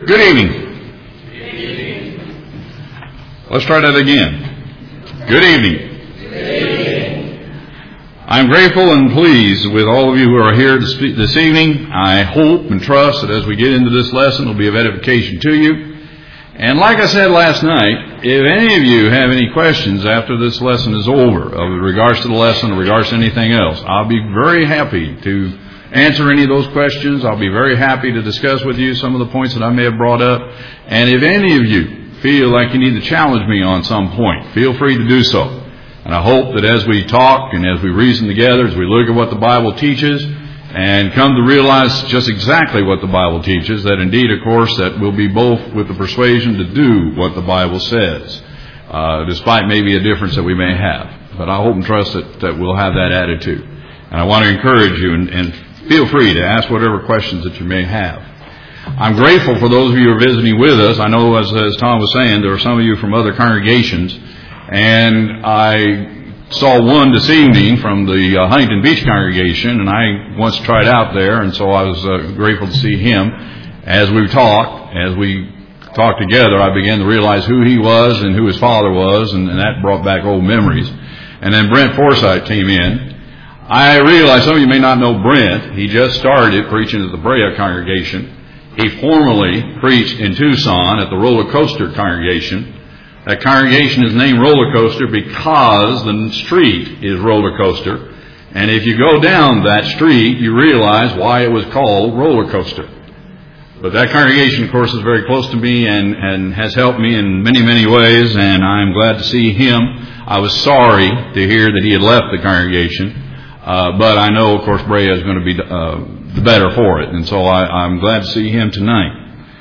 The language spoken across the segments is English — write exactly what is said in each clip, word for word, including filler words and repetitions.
Good evening. Good evening. Let's try that again. Good evening. Good evening. I'm grateful and pleased with all of you who are here this evening. I hope and trust that as we get into this lesson, it will be of edification to you. And like I said last night, if any of you have any questions after this lesson is over, with regards to the lesson or regards to anything else, I'll be very happy to answer any of those questions. I'll be very happy to discuss with you some of the points that I may have brought up. And if any of you feel like you need to challenge me on some point, feel free to do so. And I hope that as we talk and as we reason together, as we look at what the Bible teaches and come to realize just exactly what the Bible teaches, that indeed, of course, that we'll be both with the persuasion to do what the Bible says, uh, despite maybe a difference that we may have. But I hope and trust that, that we'll have that attitude. And I want to encourage you and, and feel free to ask whatever questions that you may have. I'm grateful for those of you who are visiting with us. I know, as, as Tom was saying, there are some of you from other congregations, and I saw one this evening from the uh, Huntington Beach congregation, and I once tried out there, and so I was uh, grateful to see him. As we talked, as we talked together, I began to realize who he was and who his father was, and, and that brought back old memories. And then Brent Forsythe came in. I realize some of you may not know Brent. He just started preaching at the Brea congregation. He formerly preached in Tucson at the Roller Coaster congregation. That congregation is named Roller Coaster because the street is Roller Coaster. And if you go down that street, you realize why it was called Roller Coaster. But that congregation, of course, is very close to me and, and has helped me in many, many ways, and I'm glad to see him. I was sorry to hear that he had left the congregation. Uh, but I know, of course, Brea is going to be uh, the better for it, and so I, I'm glad to see him tonight.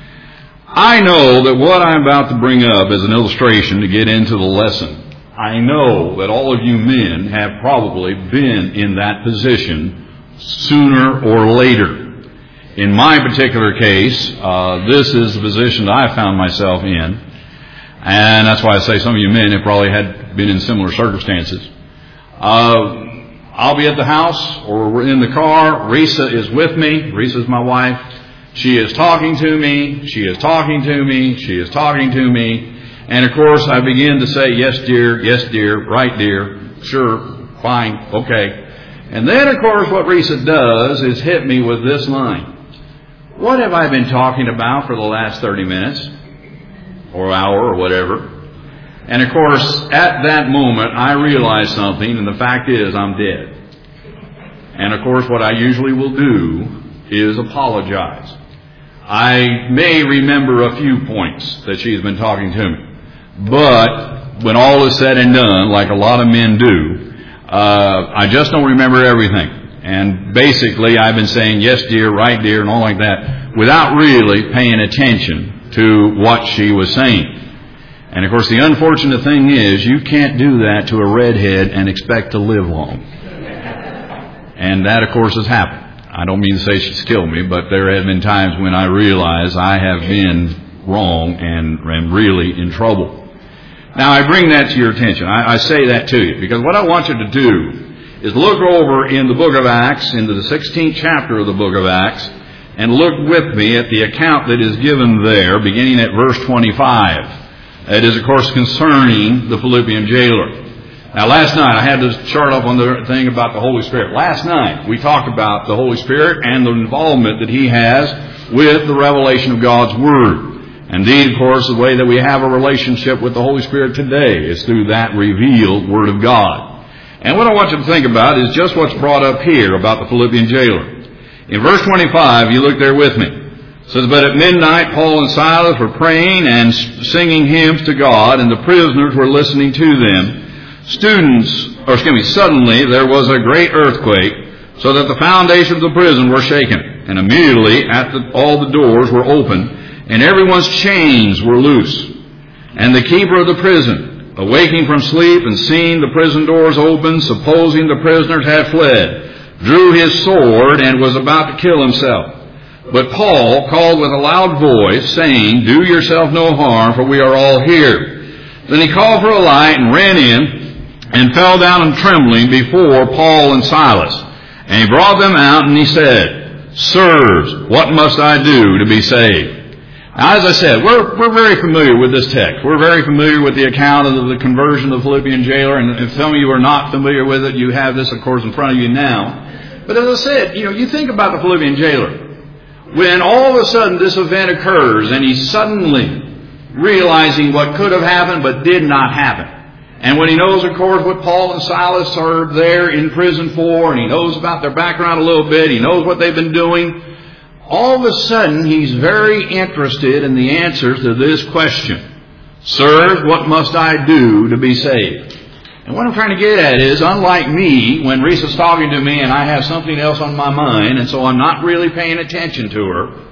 I know that what I'm about to bring up is an illustration to get into the lesson. I know that all of you men have probably been in that position sooner or later. In my particular case, uh, this is the position that I found myself in, and that's why I say some of you men have probably had been in similar circumstances. Uh, I'll be at the house or we're in the car. Risa is with me. Risa is my wife. She is talking to me. She is talking to me. She is talking to me. And, of course, I begin to say, yes, dear, yes, dear, right, dear, sure, fine, okay. And then, of course, what Risa does is hit me with this line. What have I been talking about for the last thirty minutes or hour or whatever? And, of course, at that moment, I realize something, and the fact is I'm dead. And, of course, what I usually will do is apologize. I may remember a few points that she's been talking to me. But when all is said and done, like a lot of men do, uh, I just don't remember everything. And basically, I've been saying, yes, dear, right, dear, and all like that, without really paying attention to what she was saying. And, of course, the unfortunate thing is you can't do that to a redhead and expect to live long. And that, of course, has happened. I don't mean to say she's killed me, but there have been times when I realize I have been wrong and, and really in trouble. Now, I bring that to your attention. I, I say that to you because what I want you to do is look over in the book of Acts, into the sixteenth chapter of the book of Acts, and look with me at the account that is given there, beginning at verse twenty-five. It is, of course, concerning the Philippian jailer. Now, last night, I had this chart up on the thing about the Holy Spirit. Last night, we talked about the Holy Spirit and the involvement that He has with the revelation of God's Word. Indeed, of course, the way that we have a relationship with the Holy Spirit today is through that revealed Word of God. And what I want you to think about is just what's brought up here about the Philippian jailer. In verse twenty-five, you look there with me. It says, but at midnight Paul and Silas were praying and singing hymns to God, and the prisoners were listening to them. Students, or excuse me, suddenly there was a great earthquake, so that the foundation of the prison were shaken. And immediately at the, all the doors were opened, and everyone's chains were loose. And the keeper of the prison, awaking from sleep and seeing the prison doors open, supposing the prisoners had fled, drew his sword and was about to kill himself. But Paul called with a loud voice, saying, do yourself no harm, for we are all here. Then he called for a light and ran in and fell down and trembling before Paul and Silas. And he brought them out and he said, sirs, what must I do to be saved? Now, as I said, we're, we're very familiar with this text. We're very familiar with the account of the conversion of the Philippian jailer, and if some of you are not familiar with it, you have this, of course, in front of you now. But as I said, you know, you think about the Philippian jailer. When all of a sudden this event occurs, and he's suddenly realizing what could have happened but did not happen. And when he knows, of course, what Paul and Silas are there in prison for, and he knows about their background a little bit, he knows what they've been doing, all of a sudden he's very interested in the answers to this question. Sirs, what must I do to be saved? And what I'm trying to get at is, unlike me, when Risa's talking to me and I have something else on my mind, and so I'm not really paying attention to her,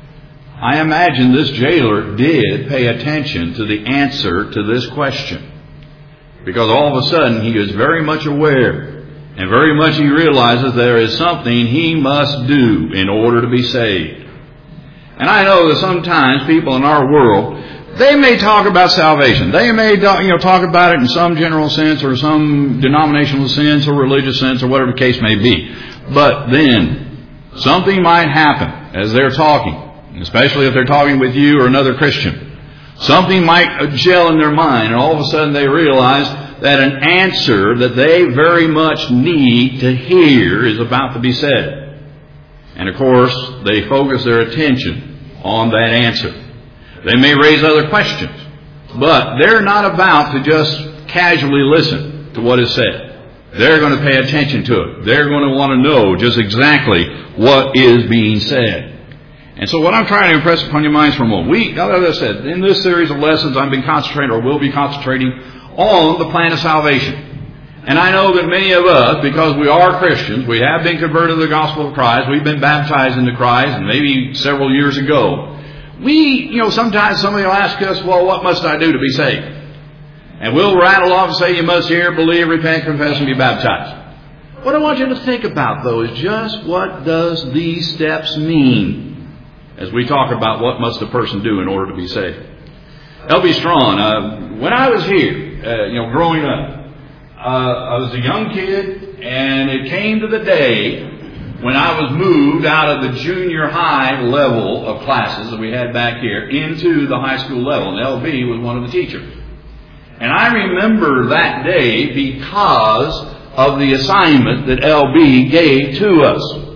I imagine this jailer did pay attention to the answer to this question. Because all of a sudden he is very much aware, and very much he realizes there is something he must do in order to be saved. And I know that sometimes people in our world, they may talk about salvation. They may, you know, talk about it in some general sense or some denominational sense or religious sense or whatever the case may be. But then something might happen as they're talking, especially if they're talking with you or another Christian. Something might gel in their mind, and all of a sudden they realize that an answer that they very much need to hear is about to be said. And of course, they focus their attention on that answer. They may raise other questions, but they're not about to just casually listen to what is said. They're going to pay attention to it. They're going to want to know just exactly what is being said. And so what I'm trying to impress upon your minds for a moment, we, as I said, in this series of lessons I've been concentrating or will be concentrating on the plan of salvation. And I know that many of us, because we are Christians, we have been converted to the gospel of Christ, we've been baptized into Christ, and maybe several years ago, we, you know, sometimes somebody will ask us, well, what must I do to be saved? And we'll rattle off and say, you must hear, believe, repent, confess, and be baptized. What I want you to think about, though, is just what does these steps mean as we talk about what must a person do in order to be saved. L B Strong, uh, when I was here, uh, you know, growing up, uh, I was a young kid, and it came to the day when I was moved out of the junior high level of classes that we had back here into the high school level, and L B was one of the teachers. And I remember that day because of the assignment that L B gave to us.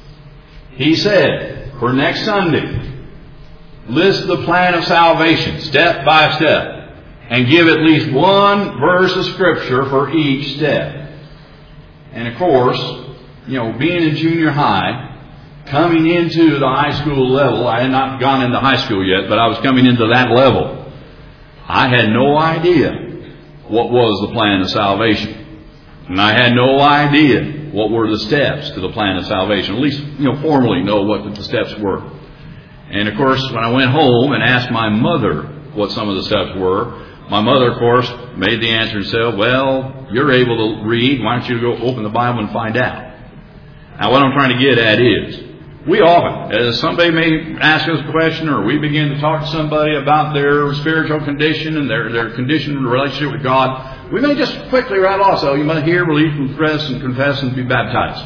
He said, for next Sunday, list the plan of salvation step by step and give at least one verse of Scripture for each step. And of course, you know, being in junior high, coming into the high school level, I had not gone into high school yet, but I was coming into that level. I had no idea what was the plan of salvation. And I had no idea what were the steps to the plan of salvation. At least, you know, formally know what the steps were. And of course, when I went home and asked my mother what some of the steps were, my mother, of course, made the answer and said, well, you're able to read. Why don't you go open the Bible and find out? Now, what I'm trying to get at is, we often, as somebody may ask us a question or we begin to talk to somebody about their spiritual condition and their, their condition in relationship with God, we may just quickly rattle off, so you must hear, believe, confess, and confess, and be baptized.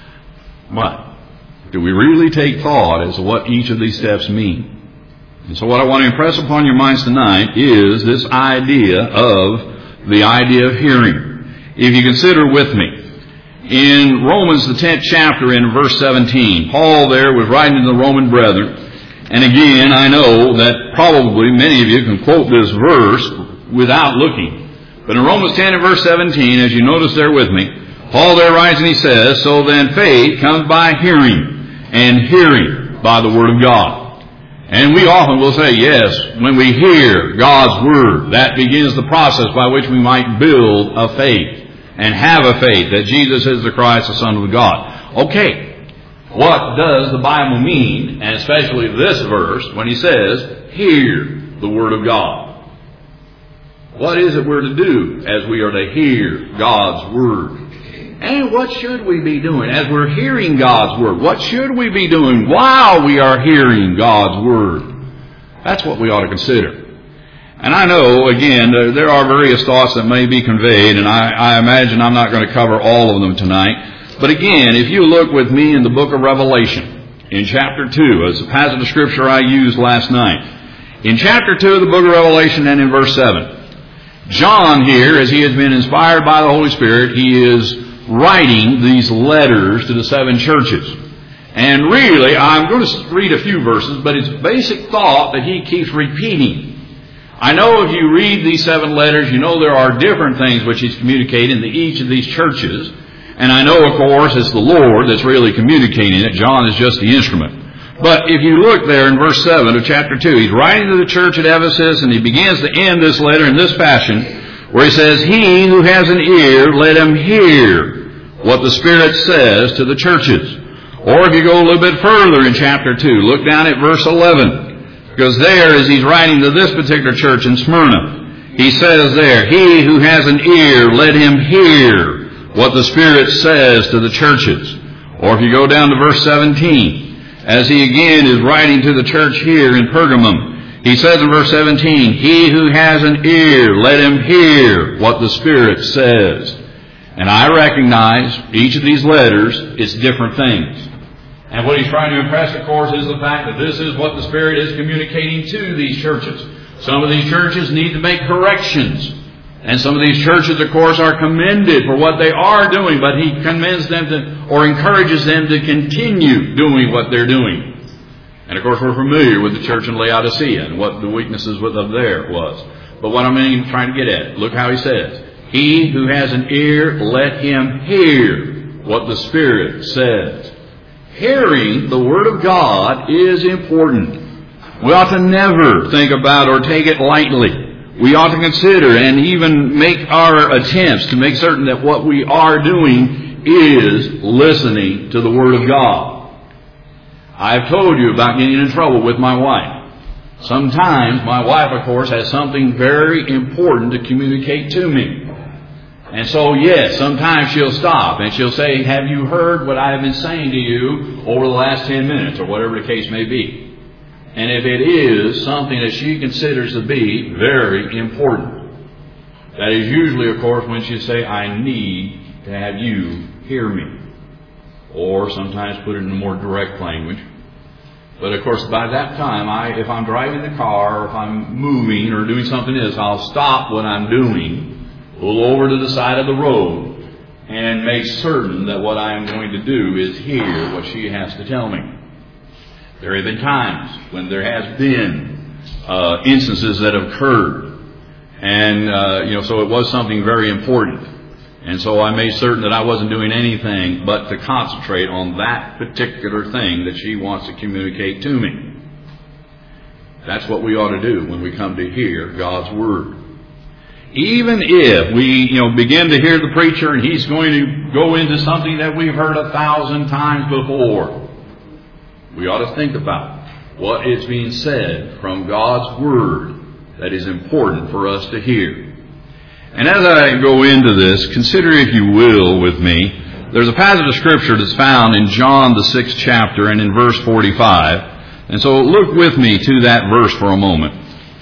But do we really take thought as to what each of these steps mean? And so what I want to impress upon your minds tonight is this idea of the idea of hearing. If you consider with me, in Romans, the tenth chapter, in verse seventeen, Paul there was writing to the Roman brethren. And again, I know that probably many of you can quote this verse without looking. But in Romans ten and verse seventeen, as you notice there with me, Paul there writes and he says, so then faith comes by hearing, and hearing by the word of God. And we often will say, yes, when we hear God's word, that begins the process by which we might build a faith. And have a faith that Jesus is the Christ, the Son of God. Okay, what does the Bible mean, and especially this verse, when he says, hear the Word of God? What is it we're to do as we are to hear God's Word? And what should we be doing as we're hearing God's Word? What should we be doing while we are hearing God's Word? That's what we ought to consider. And I know, again, there are various thoughts that may be conveyed, and I, I imagine I'm not going to cover all of them tonight. But again, if you look with me in the book of Revelation, in chapter two, as a passage of Scripture I used last night. In chapter two of the book of Revelation and in verse seven, John here, as he has been inspired by the Holy Spirit, he is writing these letters to the seven churches. And really, I'm going to read a few verses, but it's basic thought that he keeps repeating. I know if you read these seven letters, you know there are different things which he's communicating to each of these churches. And I know, of course, it's the Lord that's really communicating it. John is just the instrument. But if you look there in verse seven of chapter two, he's writing to the church at Ephesus, and he begins to end this letter in this fashion, where he says, "He who has an ear, let him hear what the Spirit says to the churches." Or if you go a little bit further in chapter two, look down at verse eleven. Because there, as he's writing to this particular church in Smyrna, he says there, "He who has an ear, let him hear what the Spirit says to the churches." Or if you go down to verse seventeen, as he again is writing to the church here in Pergamum, he says in verse seventeen, "He who has an ear, let him hear what the Spirit says." And I recognize each of these letters is different things. And what he's trying to impress, of course, is the fact that this is what the Spirit is communicating to these churches. Some of these churches need to make corrections. And some of these churches, of course, are commended for what they are doing, but he commends them to, or encourages them to continue doing what they're doing. And of course, we're familiar with the church in Laodicea and what the weaknesses with of there was. But what I'm trying to get at, look how he says, "He who has an ear, let him hear what the Spirit says." Hearing the Word of God is important. We ought to never think about or take it lightly. We ought to consider and even make our attempts to make certain that what we are doing is listening to the Word of God. I've told you about getting in trouble with my wife. Sometimes my wife, of course, has something very important to communicate to me. And so, yes, sometimes she'll stop and she'll say, "Have you heard what I have been saying to you over the last ten minutes, or whatever the case may be. And if it is something that she considers to be very important, that is usually, of course, when she say, "I need to have you hear me." Or sometimes put it in a more direct language. But of course, by that time, I, if I'm driving the car, or if I'm moving or doing something else, I'll stop what I'm doing, pull over to the side of the road, and make certain that what I am going to do is hear what she has to tell me. There have been times when there has been uh, instances that have occurred, and uh, you know, so it was something very important. And so I made certain that I wasn't doing anything but to concentrate on that particular thing that she wants to communicate to me. That's what we ought to do when we come to hear God's Word. Even if we, you know, begin to hear the preacher and he's going to go into something that we've heard a thousand times before, we ought to think about what is being said from God's Word that is important for us to hear. And as I go into this, consider, if you will, with me, there's a passage of Scripture that's found in John the sixth chapter and in verse forty-five. And so look with me to that verse for a moment.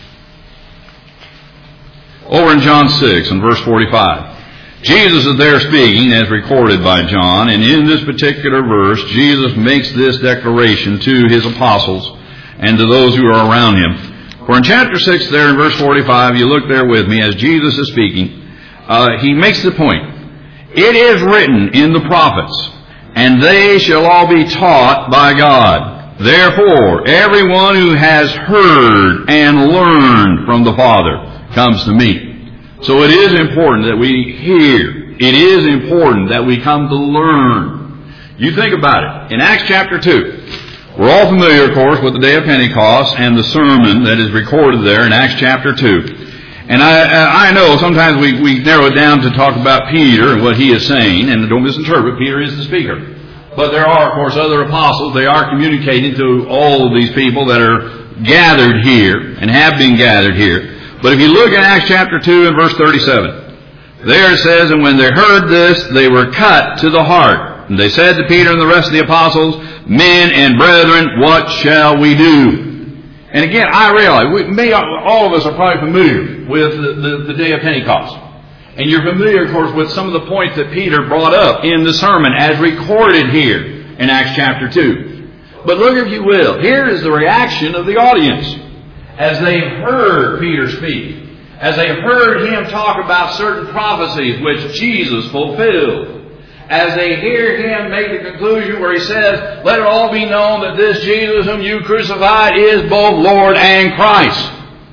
Over in John six and verse forty-five. Jesus is there speaking as recorded by John, and in this particular verse, Jesus makes this declaration to his apostles and to those who are around him. For in chapter six there in verse forty-five, you look there with me as Jesus is speaking, uh, he makes the point. "It is written in the prophets, and they shall all be taught by God. Therefore, everyone who has heard and learned from the Father comes to me." So it is important that we hear. It is important that we come to learn. You think about it. In Acts chapter two, we're all familiar, of course, with the day of Pentecost and the sermon that is recorded there in Acts chapter two. And I, I know sometimes we, we narrow it down to talk about Peter and what he is saying, and don't misinterpret, Peter is the speaker. But there are, of course, other apostles. They are communicating to all of these people that are gathered here and have been gathered here. But if you look at Acts chapter two and verse thirty-seven, there it says, "And when they heard this, they were cut to the heart. And they said to Peter and the rest of the apostles, 'Men and brethren, what shall we do?'" And again, I realize, we may, all of us are probably familiar with the, the, the day of Pentecost. And you're familiar, of course, with some of the points that Peter brought up in the sermon as recorded here in Acts chapter two. But look, if you will, here is the reaction of the audience as they heard Peter speak, as they heard him talk about certain prophecies which Jesus fulfilled, as they hear him make the conclusion where he says, let it all be known that this Jesus whom you crucified is both Lord and Christ.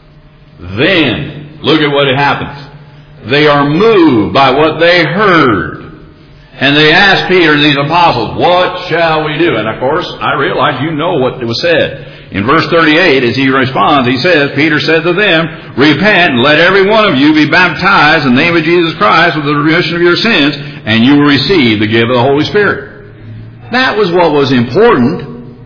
Then, look at what happens. They are moved by what they heard. And they asked Peter and these apostles, what shall we do? And of course, I realize you know what was said. In verse thirty-eight, as he responds, he says, Peter said to them, repent and let every one of you be baptized in the name of Jesus Christ with the remission of your sins, and you will receive the gift of the Holy Spirit. That was what was important.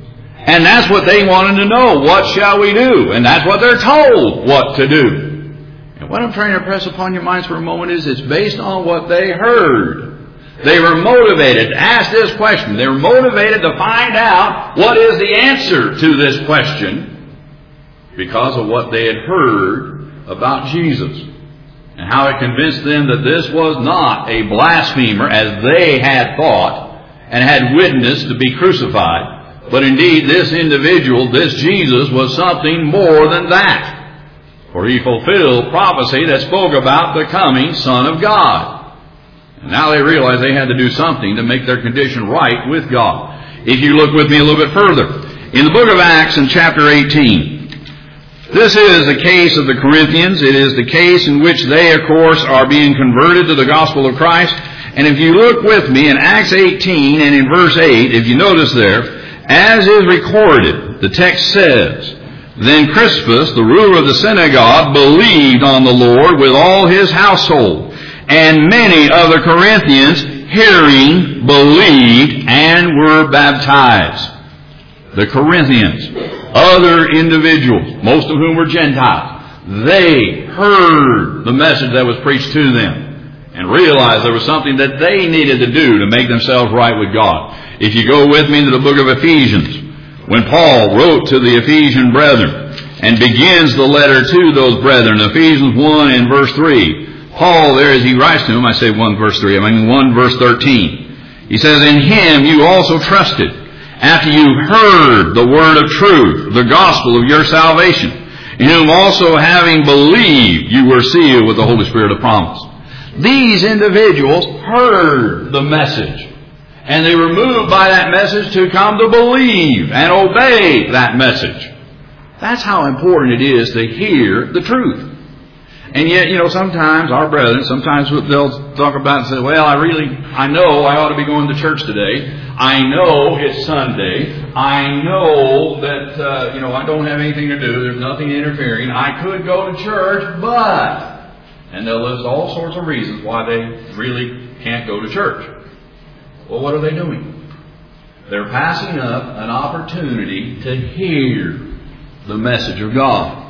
And that's what they wanted to know. What shall we do? And that's what they're told what to do. And what I'm trying to press upon your minds for a moment is it's based on what they heard. They were motivated to ask this question. They were motivated to find out what is the answer to this question because of what they had heard about Jesus and how it convinced them that this was not a blasphemer as they had thought and had witnessed to be crucified, but indeed this individual, this Jesus, was something more than that. For he fulfilled prophecy that spoke about the coming Son of God. And now they realized they had to do something to make their condition right with God. If you look with me a little bit further, in the book of Acts in chapter eighteen, this is the case of the Corinthians. It is the case in which they, of course, are being converted to the gospel of Christ. And if you look with me in Acts eighteen and in verse eight, if you notice there, as is recorded, the text says, then Crispus, the ruler of the synagogue, believed on the Lord with all his household. And many of the Corinthians, hearing, believed, and were baptized. The Corinthians, other individuals, most of whom were Gentiles, they heard the message that was preached to them and realized there was something that they needed to do to make themselves right with God. If you go with me to the book of Ephesians, when Paul wrote to the Ephesian brethren and begins the letter to those brethren, Ephesians one and verse three, Paul there, as he writes to them, I say one verse three, I mean one verse thirteen. He says, in him you also trusted, after you heard the word of truth, the gospel of your salvation, in whom also having believed you were sealed with the Holy Spirit of promise. These individuals heard the message, and they were moved by that message to come to believe and obey that message. That's how important it is to hear the truth. And yet, you know, sometimes our brethren, sometimes they'll talk about and say, well, I really, I know I ought to be going to church today. I know it's Sunday. I know that, uh, you know, I don't have anything to do. There's nothing interfering. I could go to church, but, and they'll list all sorts of reasons why they really can't go to church. Well, what are they doing? They're passing up an opportunity to hear the message of God.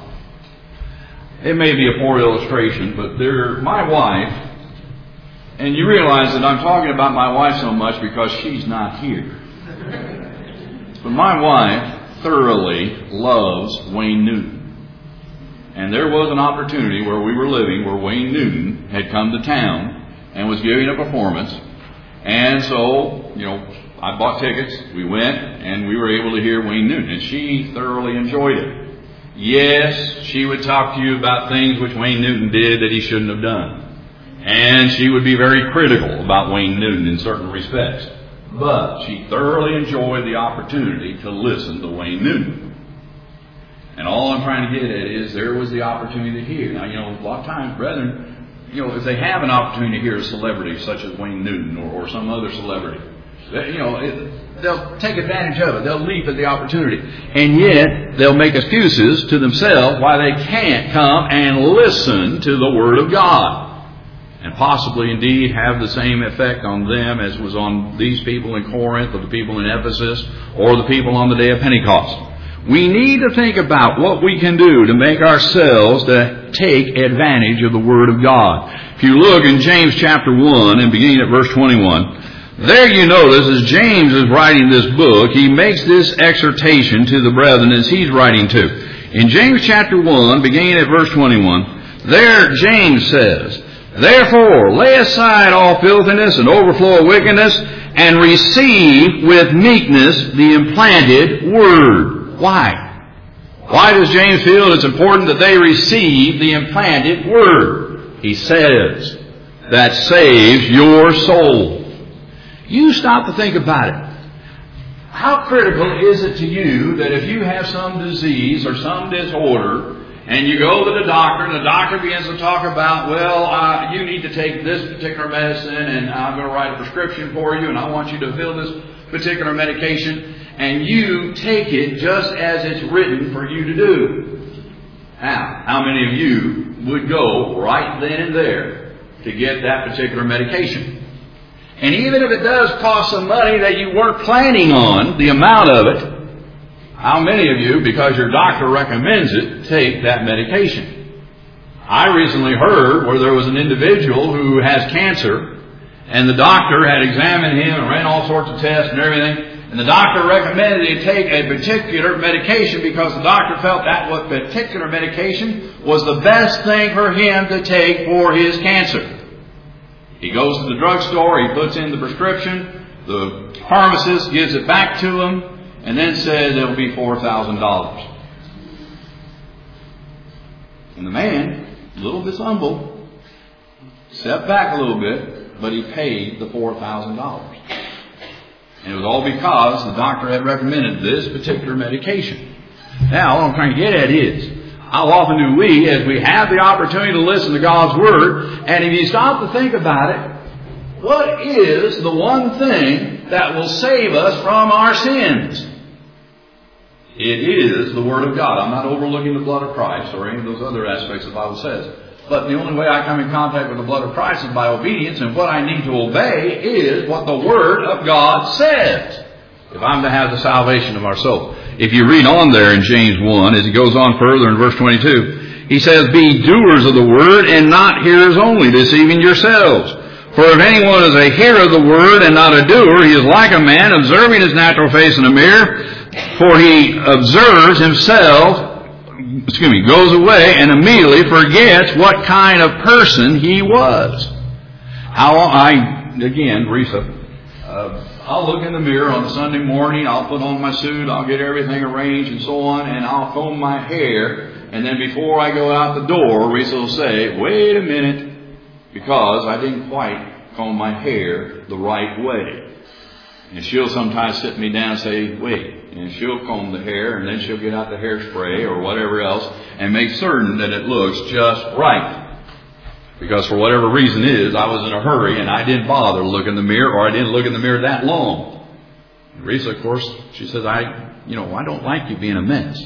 It may be a poor illustration, but there, my wife, and you realize that I'm talking about my wife so much because she's not here. But my wife thoroughly loves Wayne Newton. And there was an opportunity where we were living where Wayne Newton had come to town and was giving a performance. And so, you know, I bought tickets, we went, and we were able to hear Wayne Newton. And she thoroughly enjoyed it. Yes, she would talk to you about things which Wayne Newton did that he shouldn't have done. And she would be very critical about Wayne Newton in certain respects. But she thoroughly enjoyed the opportunity to listen to Wayne Newton. And all I'm trying to get at is there was the opportunity to hear. Now, you know, a lot of times, brethren, you know, if they have an opportunity to hear a celebrity such as Wayne Newton or, or some other celebrity, you know, it, they'll take advantage of it. They'll leap at the opportunity. And yet, they'll make excuses to themselves why they can't come and listen to the Word of God. And possibly, indeed, have the same effect on them as was on these people in Corinth or the people in Ephesus or the people on the day of Pentecost. We need to think about what we can do to make ourselves to take advantage of the Word of God. If you look in James chapter one and beginning at verse twenty-one, there you notice as James is writing this book, he makes this exhortation to the brethren as he's writing to. In James chapter one, beginning at verse twenty-one, there James says Therefore, lay aside all filthiness and overflow of wickedness, and receive with meekness the implanted word. Why? Why does James feel it's important that they receive the implanted word? He says, that saves your soul. You stop to think about it. How critical is it to you that if you have some disease or some disorder, and you go to the doctor, and the doctor begins to talk about, well, uh, you need to take this particular medicine, and I'm going to write a prescription for you, and I want you to fill this particular medication, and you take it just as it's written for you to do. Now, how many of you would go right then and there to get that particular medication? And even if it does cost some money that you weren't planning on, the amount of it, how many of you, because your doctor recommends it, take that medication? I recently heard where there was an individual who has cancer, and the doctor had examined him and ran all sorts of tests and everything, and the doctor recommended he take a particular medication because the doctor felt that what particular medication was the best thing for him to take for his cancer. He goes to the drugstore, he puts in the prescription, the pharmacist gives it back to him, and then says it'll be four thousand dollars. And the man, a little bit humble, stepped back a little bit, but he paid the four thousand dollars. And it was all because the doctor had recommended this particular medication. Now, what I'm trying to get at is, how often do we, as we have the opportunity to listen to God's Word, and if you stop to think about it, what is the one thing that will save us from our sins? It is the Word of God. I'm not overlooking the blood of Christ or any of those other aspects the Bible says. But the only way I come in contact with the blood of Christ is by obedience, and what I need to obey is what the Word of God says, if I'm to have the salvation of our soul. If you read on there in James one, as he goes on further in verse twenty-two, he says, be doers of the Word and not hearers only, deceiving yourselves. For if anyone is a hearer of the Word and not a doer, he is like a man observing his natural face in a mirror, for he observes himself, excuse me, goes away and immediately forgets what kind of person he was. How I, again, Risa, uh, I'll look in the mirror on a Sunday morning, I'll put on my suit, I'll get everything arranged and so on, and I'll comb my hair, and then before I go out the door, Risa will say, wait a minute, because I didn't quite comb my hair the right way. And she'll sometimes sit me down and say, wait, and she'll comb the hair, and then she'll get out the hairspray or whatever else and make certain that it looks just right. Because for whatever reason is, I was in a hurry and I didn't bother to look in the mirror, or I didn't look in the mirror that long. And Risa, of course, she says, I, you know, I don't like you being a mess.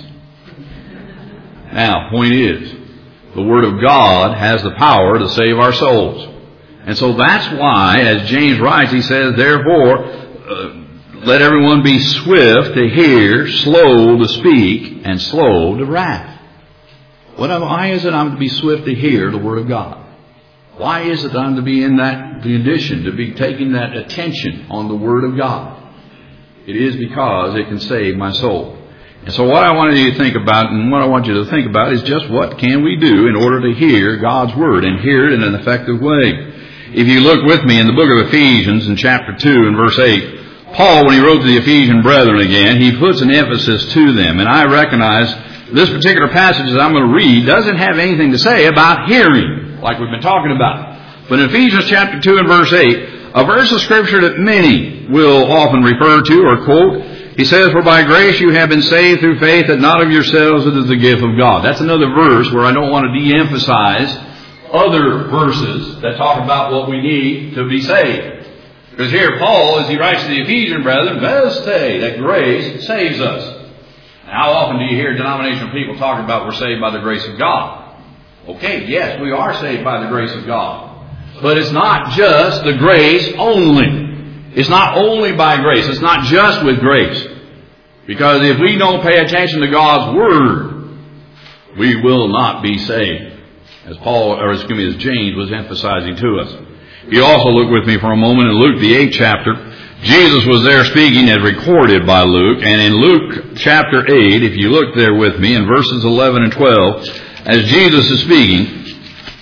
Now, point is, the Word of God has the power to save our souls. And so that's why, as James writes, he says, therefore, uh, let everyone be swift to hear, slow to speak, and slow to wrath. What, why is it I'm to be swift to hear the Word of God? Why is it I'm to be in that condition, to be taking that attention on the Word of God? It is because it can save my soul. And so what I wanted you to think about, and what I want you to think about, is just what can we do in order to hear God's Word and hear it in an effective way. If you look with me in the book of Ephesians in chapter two and verse eight, Paul, when he wrote to the Ephesian brethren again, he puts an emphasis to them. And I recognize this particular passage that I'm going to read doesn't have anything to say about hearing, like we've been talking about. But in Ephesians chapter two and verse eight, a verse of Scripture that many will often refer to or quote, he says, for by grace you have been saved through faith, that not of yourselves, it is the gift of God. That's another verse where I don't want to de-emphasize other verses that talk about what we need to be saved. Because here Paul, as he writes to the Ephesian brethren, Veste, that grace saves us. Now, how often do you hear denominational people talk about we're saved by the grace of God? Okay, yes, we are saved by the grace of God. But it's not just the grace only. It's not only by grace. It's not just with grace. Because if we don't pay attention to God's Word, we will not be saved. As Paul, or excuse me, as James was emphasizing to us. You also look with me for a moment in Luke, the eighth chapter. Jesus was there speaking as recorded by Luke. And in Luke chapter eight, if you look there with me in verses eleven and twelve, as Jesus is speaking,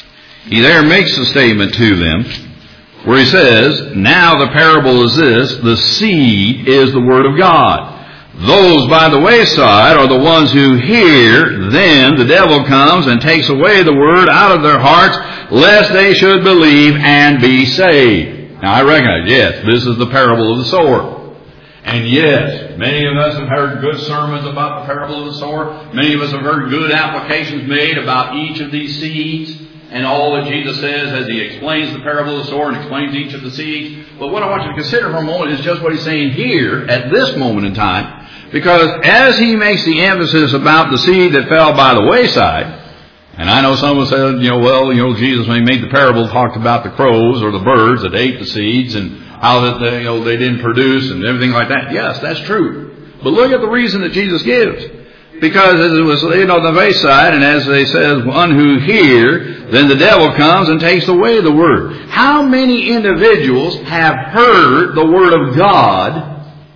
he there makes a statement to them where he says, now the parable is this, the seed is the word of God. Those by the wayside are the ones who hear, then the devil comes and takes away the word out of their hearts, lest they should believe and be saved. Now I recognize, yes, this is the parable of the sower. And yes, many of us have heard good sermons about the parable of the sower. Many of us have heard good applications made about each of these seeds and all that Jesus says as he explains the parable of the sower and explains each of the seeds. But what I want you to consider for a moment is just what he's saying here at this moment in time. Because as he makes the emphasis about the seed that fell by the wayside, and I know someone said, you know, well, you know, Jesus, when he made the parable, talked about the crows or the birds that ate the seeds and how that they, you know, they didn't produce and everything like that. Yes, that's true. But look at the reason that Jesus gives. Because as it was laid on the wayside, and as they said, one who hear, then the devil comes and takes away the word. How many individuals have heard the word of God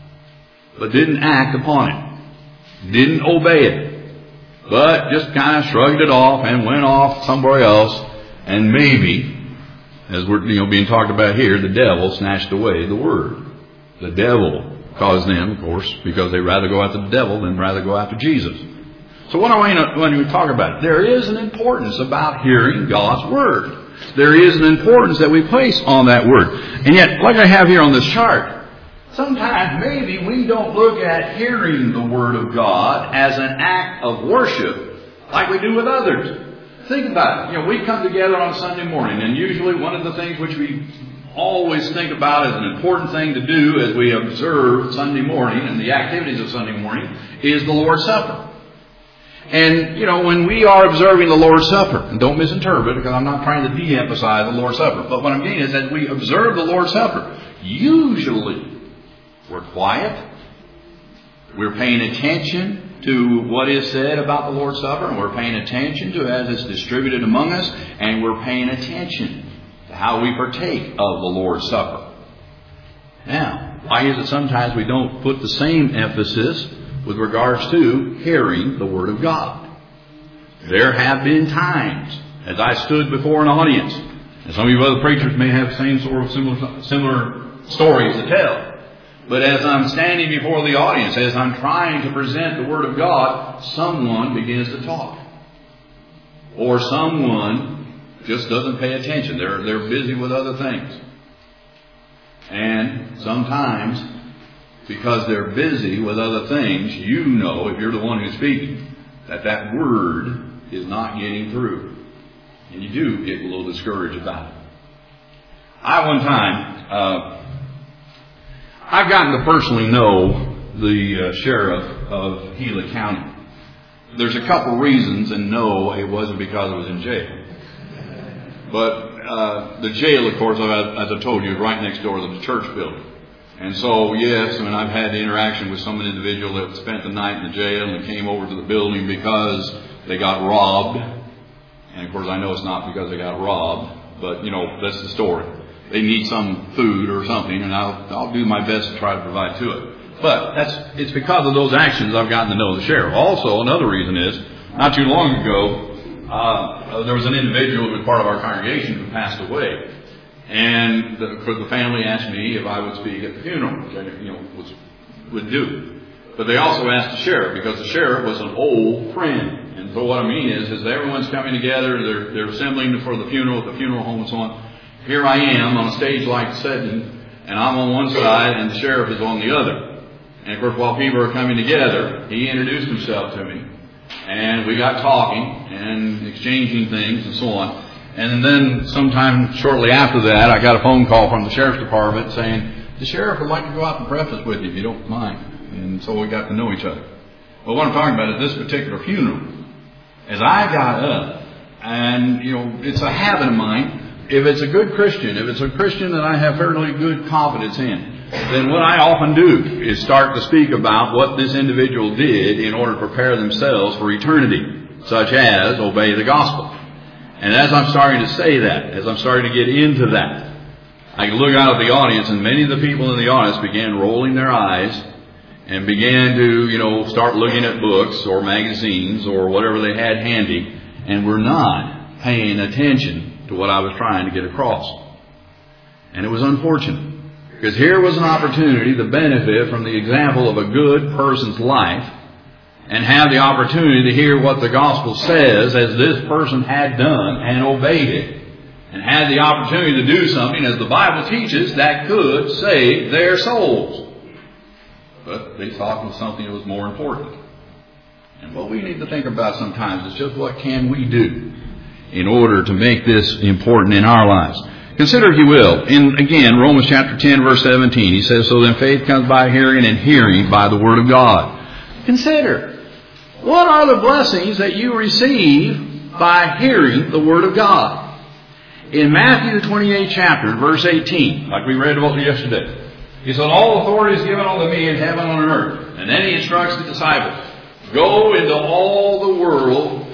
but didn't act upon it, didn't obey it, but just kind of shrugged it off and went off somewhere else, and maybe, as we're you know being talked about here, the devil snatched away the word. The devil caused them, of course, because they rather go after the devil than rather go after Jesus. So what I want to, when we talk about it, there is an importance about hearing God's word. There is an importance that we place on that word. And yet, like I have here on this chart, sometimes maybe we don't look at hearing the word of God as an act of worship like we do with others. Think about it. You know, we come together on Sunday morning, and usually one of the things which we always think about as an important thing to do as we observe Sunday morning and the activities of Sunday morning is the Lord's Supper. And, you know, when we are observing the Lord's Supper, and don't misinterpret because I'm not trying to de-emphasize the Lord's Supper, but what I'm meaning is that we observe the Lord's Supper. Usually, we're quiet. We're paying attention to what is said about the Lord's Supper, and we're paying attention to as it's distributed among us, and we're paying attention to how we partake of the Lord's Supper. Now, why is it sometimes we don't put the same emphasis with regards to hearing the Word of God? There have been times, as I stood before an audience, and some of you other preachers may have the same sort of similar, similar stories to tell. But as I'm standing before the audience, as I'm trying to present the Word of God, someone begins to talk. Or someone just doesn't pay attention. They're, they're busy with other things. And sometimes, because they're busy with other things, you know, if you're the one who's speaking, that that word is not getting through. And you do get a little discouraged about it. I one time... Uh, I've gotten to personally know the uh, sheriff of Gila County. There's a couple reasons, and no, it wasn't because I was in jail. But uh, the jail, of course, as I told you, is right next door to the church building. And so, yes, I mean, I've had the interaction with some individual that spent the night in the jail and came over to the building because they got robbed. And, of course, I know it's not because they got robbed, but, you know, that's the story. They need some food or something, and I'll, I'll do my best to try to provide to it. But that's it's because of those actions I've gotten to know the sheriff. Also, another reason is, not too long ago, uh, there was an individual who was part of our congregation who passed away. And the, the family asked me if I would speak at the funeral, which I you know, was, would do. But they also asked the sheriff, because the sheriff was an old friend. And so what I mean is, is that everyone's coming together, they're, they're assembling for the funeral at the funeral home and so on. Here I am on a stage like setting, and I'm on one side and the sheriff is on the other. And of course, while people are coming together, he introduced himself to me. And we got talking and exchanging things and so on. And then sometime shortly after that, I got a phone call from the sheriff's department saying, the sheriff would like to go out and breakfast with you if you don't mind. And so we got to know each other. But what I'm talking about is this particular funeral. As I got up, and you know, it's a habit of mine, if it's a good Christian, if it's a Christian that I have fairly good confidence in, then what I often do is start to speak about what this individual did in order to prepare themselves for eternity, such as obey the gospel. And as I'm starting to say that, as I'm starting to get into that, I can look out at the audience, and many of the people in the audience began rolling their eyes and began to, you know, start looking at books or magazines or whatever they had handy, and were not paying attention to what I was trying to get across. And it was unfortunate, because here was an opportunity to benefit from the example of a good person's life and have the opportunity to hear what the gospel says as this person had done and obeyed it, and had the opportunity to do something, as the Bible teaches, that could save their souls. But they thought it was something that was more important. And what we need to think about sometimes is just what can we do in order to make this important in our lives. Consider, if you will, in, again, Romans chapter ten, verse seventeen, he says, so then faith comes by hearing, and hearing by the word of God. Consider, what are the blessings that you receive by hearing the word of God? In Matthew the twenty-eighth chapter, verse eighteen, like we read about yesterday, he said, all authority is given unto me in heaven and on earth. And then he instructs the disciples, go into all the world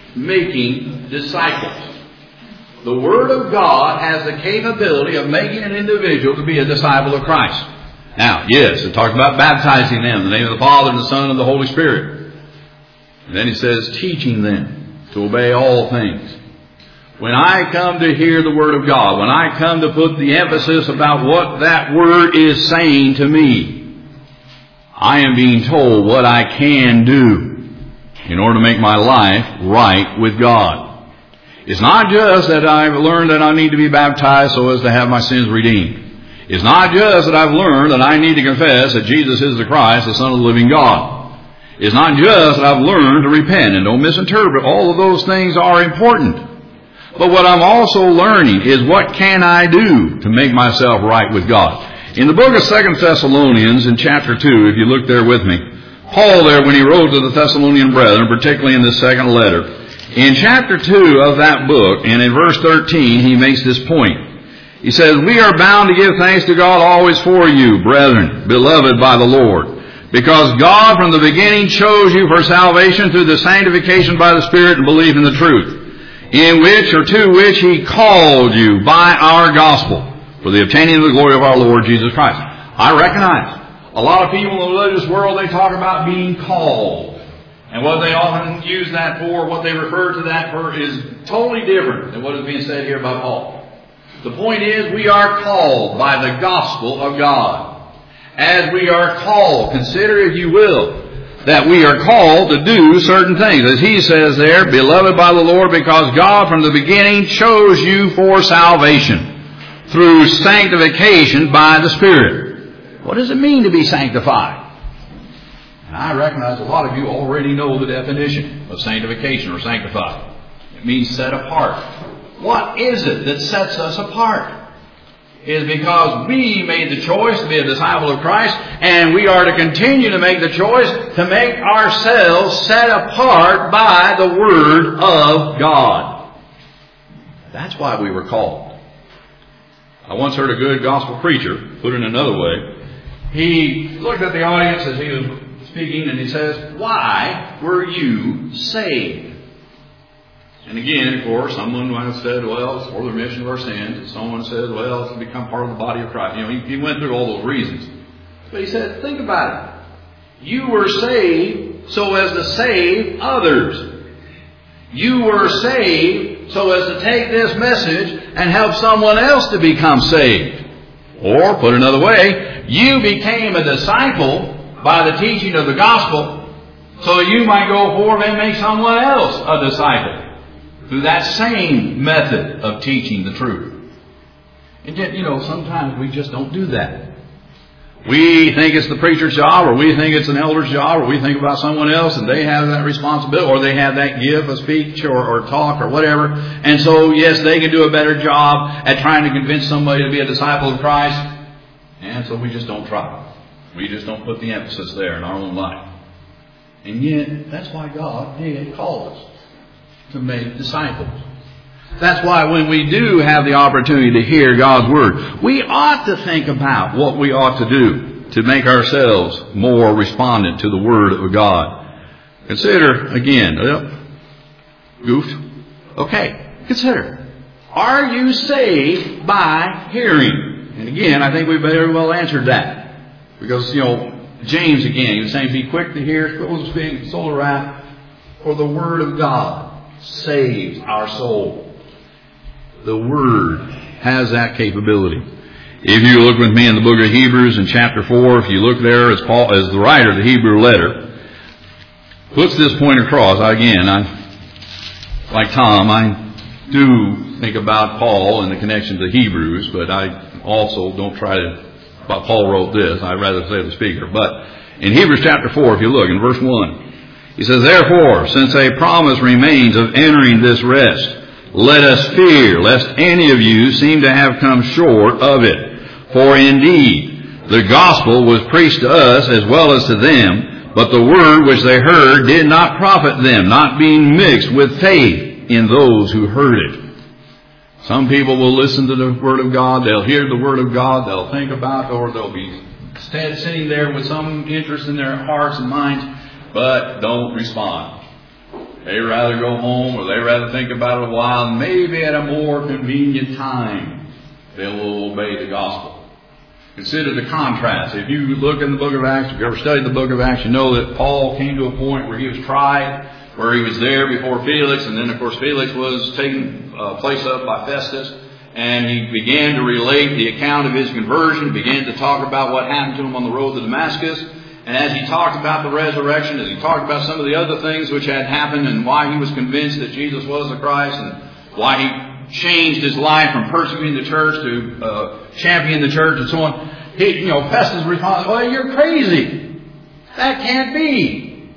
making disciples. The Word of God has the capability of making an individual to be a disciple of Christ. Now, yes, it talks about baptizing them in the name of the Father and the Son and the Holy Spirit. And then he says, teaching them to obey all things. When I come to hear the Word of God, when I come to put the emphasis about what that Word is saying to me, I am being told what I can do in order to make my life right with God. It's not just that I've learned that I need to be baptized so as to have my sins redeemed. It's not just that I've learned that I need to confess that Jesus is the Christ, the Son of the living God. It's not just that I've learned to repent, and don't misinterpret. All of those things are important. But what I'm also learning is what can I do to make myself right with God. In the book of Second Thessalonians, in chapter two, if you look there with me, Paul there, when he wrote to the Thessalonian brethren, particularly in this second letter, in chapter two of that book, and in verse thirteen, he makes this point. He says, we are bound to give thanks to God always for you, brethren, beloved by the Lord, because God from the beginning chose you for salvation through the sanctification by the Spirit and belief in the truth, in which or to which he called you by our gospel, for the obtaining of the glory of our Lord Jesus Christ. I recognize a lot of people in the religious world, they talk about being called. And what they often use that for, what they refer to that for, is totally different than what is being said here by Paul. The point is, we are called by the gospel of God. As we are called, consider, if you will, that we are called to do certain things. As he says there, beloved by the Lord, because God from the beginning chose you for salvation through sanctification by the Spirit. What does it mean to be sanctified? And I recognize a lot of you already know the definition of sanctification or sanctified. It means set apart. What is it that sets us apart? It is because we made the choice to be a disciple of Christ, and we are to continue to make the choice to make ourselves set apart by the Word of God. That's why we were called. I once heard a good gospel preacher put it another way. He looked at the audience as he was speaking, and he says, why were you saved? And again, of course, someone might have said, well, it's for the remission of our sins. And someone said, well, it's to become part of the body of Christ. You know, he, he went through all those reasons. But he said, think about it. You were saved so as to save others. You were saved so as to take this message and help someone else to become saved. Or, put another way, you became a disciple by the teaching of the gospel, so that you might go forward and make someone else a disciple through that same method of teaching the truth. And yet, you know, sometimes we just don't do that. We think it's the preacher's job, or we think it's an elder's job, or we think about someone else and they have that responsibility, or they have that gift of speech or, or talk or whatever. And so, yes, they can do a better job at trying to convince somebody to be a disciple of Christ. And so we just don't try. We just don't put the emphasis there in our own life. And yet, that's why God did call us to make disciples. That's why when we do have the opportunity to hear God's Word, we ought to think about what we ought to do to make ourselves more respondent to the Word of God. Consider, again, uh, goofed. Okay, consider. Are you saved by hearing? And again, I think we've very well answered that. Because, you know, James again, he was saying, be quick to hear, slow to speak, slow to wrath, for the Word of God saves our soul. The Word has that capability. If you look with me in the book of Hebrews in chapter four, if you look there as Paul, as the writer of the Hebrew letter, puts this point across. Again, I, like Tom, I do think about Paul in the connection to Hebrews, but I also don't try to, but Paul wrote this, I'd rather say the speaker. But in Hebrews chapter four, if you look in verse one, he says, "Therefore, since a promise remains of entering this rest, let us fear, lest any of you seem to have come short of it. For indeed, the gospel was preached to us as well as to them, but the word which they heard did not profit them, not being mixed with faith in those who heard it." Some people will listen to the Word of God, they'll hear the Word of God, they'll think about it, or they'll be sitting there with some interest in their hearts and minds, but don't respond. They rather go home, or they rather think about it a while, and maybe at a more convenient time they will obey the gospel. Consider the contrast. If you look in the book of Acts, if you ever studied the book of Acts, you know that Paul came to a point where he was tried, where he was there before Felix, and then of course Felix was taken uh, place up by Festus, and he began to relate the account of his conversion, began to talk about what happened to him on the road to Damascus. And as he talked about the resurrection, as he talked about some of the other things which had happened and why he was convinced that Jesus was the Christ and why he changed his life from persecuting the church to uh, championing the church and so on, he, you know, Festus responded, "Well, you're crazy. That can't be."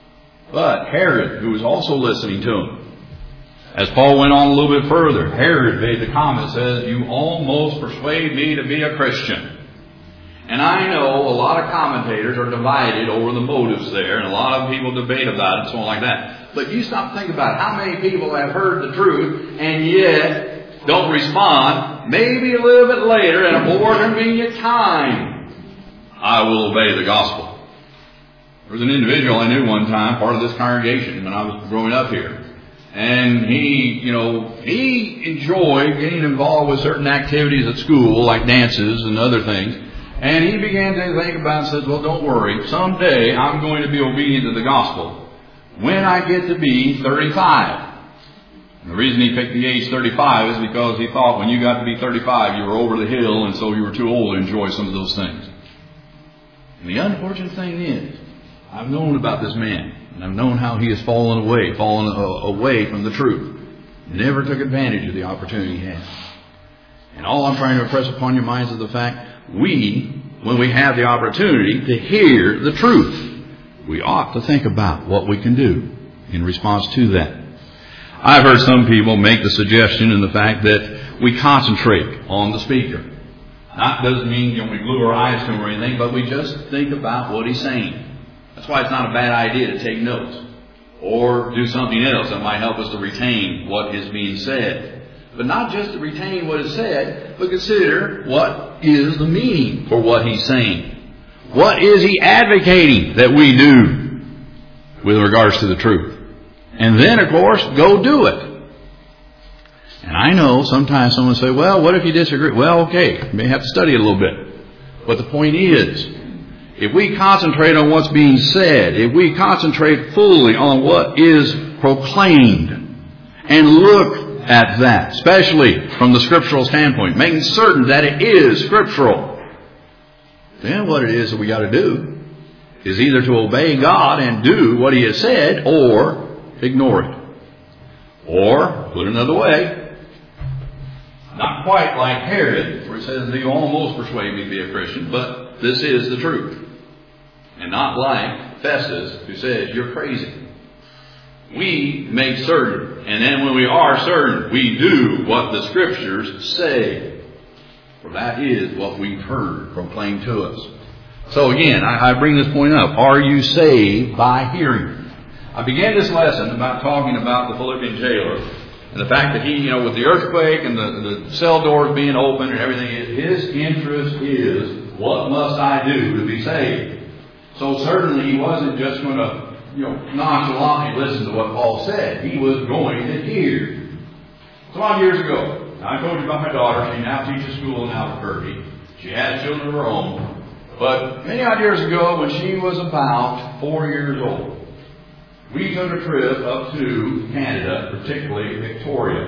But Herod, who was also listening to him, as Paul went on a little bit further, Herod made the comment, says, "You almost persuade me to be a Christian." And I know a lot of commentators are divided over the motives there, and a lot of people debate about it and so on like that. But you stop and think about it. How many people have heard the truth and yet don't respond? Maybe a little bit later at a more convenient time, I will obey the gospel. There was an individual I knew one time, part of this congregation, when I was growing up here. And he, you know, he enjoyed getting involved with certain activities at school, like dances and other things. And he began to think about it and said, "Well, don't worry. Someday I'm going to be obedient to the gospel when I get to be thirty-five. And the reason he picked the age thirty-five is because he thought when you got to be thirty-five, you were over the hill, and so you were too old to enjoy some of those things. And the unfortunate thing is, I've known about this man, and I've known how he has fallen away, fallen uh, away from the truth. Never took advantage of the opportunity he had. And all I'm trying to impress upon your minds is the fact we, when we have the opportunity to hear the truth, we ought to think about what we can do in response to that. I've heard some people make the suggestion in the fact that we concentrate on the speaker. That doesn't mean, you know, we glue our eyes to him or anything, but we just think about what he's saying. That's why it's not a bad idea to take notes or do something else that might help us to retain what is being said. But not just to retain what is said, but consider what is the meaning for what he's saying. What is he advocating that we do with regards to the truth? And then, of course, go do it. And I know sometimes someone will say, "Well, what if you disagree?" Well, okay, you may have to study it a little bit. But the point is, if we concentrate on what's being said, if we concentrate fully on what is proclaimed, and look at that, especially from the scriptural standpoint, making certain that it is scriptural, then what it is that we got to do is either to obey God and do what he has said, or ignore it. Or, put it another way, not quite like Herod, where it says, "You almost persuade me to be a Christian," but this is the truth. And not like Festus, who says, "You're crazy." We make certain, and then when we are certain, we do what the Scriptures say. For that is what we've heard proclaimed to us. So again, I, I bring this point up. Are you saved by hearing? I began this lesson about talking about the Philippian jailer and the fact that he, you know, with the earthquake and the, the cell doors being open and everything, his interest is, what must I do to be saved? So certainly he wasn't just going to, you know, nonchalantly listen to what Paul said. He was going to hear. So a lot of years ago, I told you about my daughter. She now teaches school in Albuquerque. She has children of her own. But many odd years ago, when she was about four years old, we took a trip up to Canada, particularly Victoria.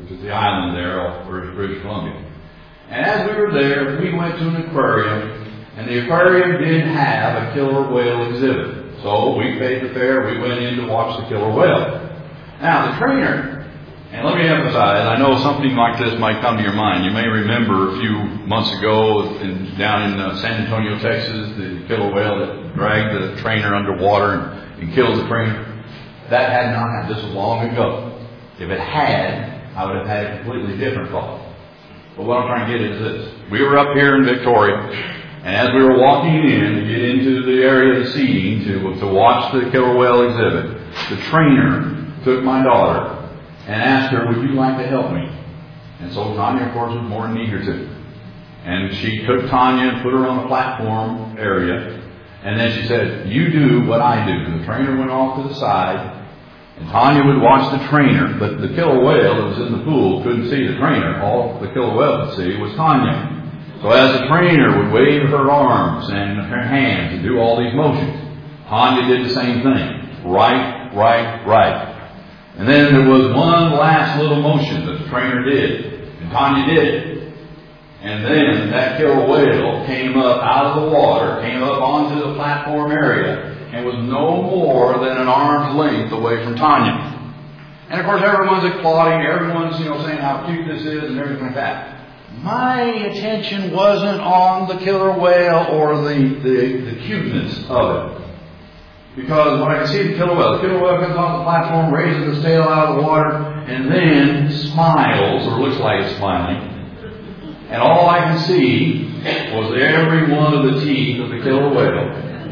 which is the island there off British Columbia. And as we were there, we went to an aquarium, and the aquarium did have a killer whale exhibit. So we paid the fare, we went in to watch the killer whale. Now, the trainer, and let me emphasize, I know something like this might come to your mind. You may remember a few months ago in, down in uh, San Antonio, Texas, the killer whale that dragged the trainer underwater and, and killed the trainer. That had not happened. This was long ago. If it had, I would have had a completely different thought. But what I'm trying to get at is this. We were up here in Victoria, and as we were walking in to get into the area of the seating to, to watch the killer whale exhibit, the trainer took my daughter and asked her, would you like to help me? And so Tanya, of course, was more than eager to. And she took Tanya and put her on the platform area. And then she said, you do what I do. And the trainer went off to the side. And Tanya would watch the trainer. But the killer whale that was in the pool couldn't see the trainer. All the killer whale could see was Tanya. So as the trainer would wave her arms and her hands and do all these motions, Tanya did the same thing. Right, right, right. And then there was one last little motion that the trainer did. And Tanya did it. And then that killer whale came up out of the water, came up onto the platform area, and was no more than an arm's length away from Tanya. And of course everyone's applauding, everyone's, you know, saying how cute this is and everything like that. My attention wasn't on the killer whale or the, the, the cuteness of it. Because when I can see the killer whale, the killer whale comes off the platform, raises its tail out of the water, and then smiles, or looks like it's smiling. And all I can see was every one of the teeth of the killer whale.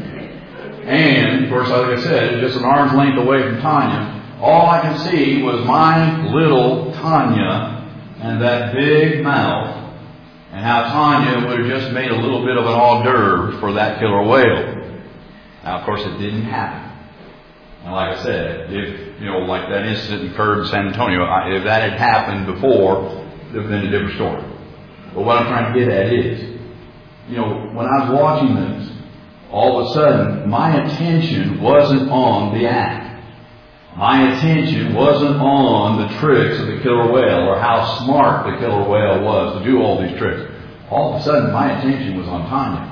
And, of course, like I said, just an arm's length away from Tanya, all I can see was my little Tanya and that big mouth, and how Tanya would have just made a little bit of an hors d'oeuvre for that killer whale. Now, of course, it didn't happen. And like I said, if, you know, like that incident occurred in San Antonio, if that had happened before, it would have been a different story. But what I'm trying to get at is, you know, when I was watching this, all of a sudden, my attention wasn't on the act. My attention wasn't on the tricks of the killer whale or how smart the killer whale was to do all these tricks. All of a sudden, my attention was on Tanya.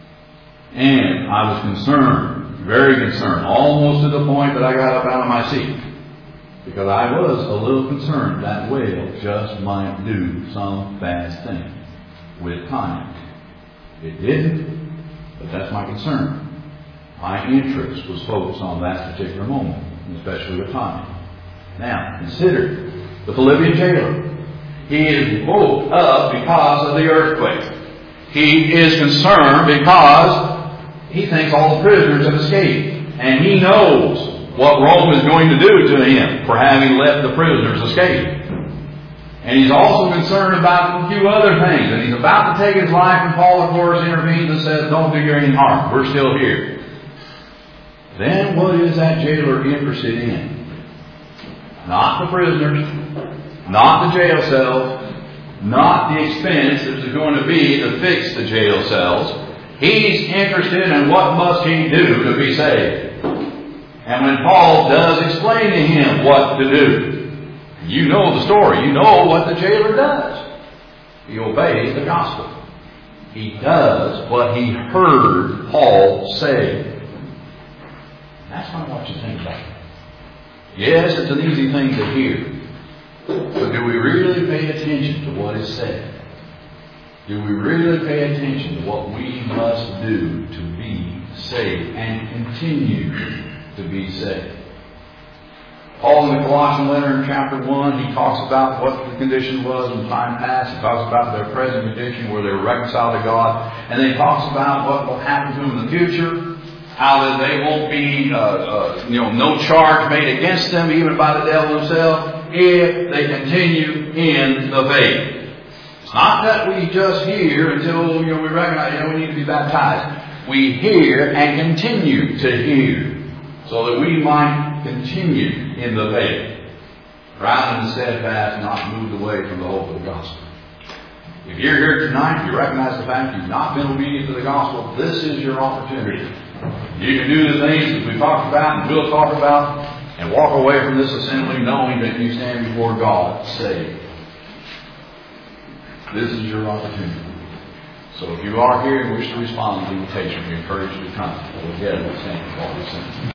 And I was concerned, very concerned, almost to the point that I got up out of my seat. Because I was a little concerned that whale just might do some bad thing with Tanya. It didn't, but that's my concern. My interest was focused on that particular moment, especially with Tanya. Now, consider the Philippian jailer. He is woke up because of the earthquake. He is concerned because he thinks all the prisoners have escaped. And he knows what Rome is going to do to him for having let the prisoners escape. And he's also concerned about a few other things. And he's about to take his life, and Paul, of course, intervenes and says, don't do you any harm. We're still here. Then what is that jailer interested in? Not the prisoners, not the jail cells, not the expense that's going to be to fix the jail cells. He's interested in what must he do to be saved. And when Paul does explain to him what to do, you know the story. You know what the jailer does. He obeys the gospel. He does what he heard Paul say. That's what I want you to think about. Yes, it's an easy thing to hear. But do we really pay attention to what is said? Do we really pay attention to what we must do to be saved and continue to be saved? Paul in the Colossian letter in chapter one, he talks about what the condition was in time past. He talks about their present condition where they were reconciled to God. And then he talks about what will happen to them in the future. How that they won't be, uh, uh, you know, no charge made against them, even by the devil himself, if they continue in the faith. It's not that we just hear until, you know, we recognize, you know, we need to be baptized. We hear and continue to hear so that we might continue in the faith, rather than steadfast, not moved away from the hope of the gospel. If you're here tonight, you recognize the fact you've not been obedient to the gospel, this is your opportunity. You can do the things that we've talked about and will talk about and walk away from this assembly knowing that you stand before God saved. this is your opportunity. So if you are here and wish to respond to the invitation, we encourage you to come. Go ahead and stand for the sing.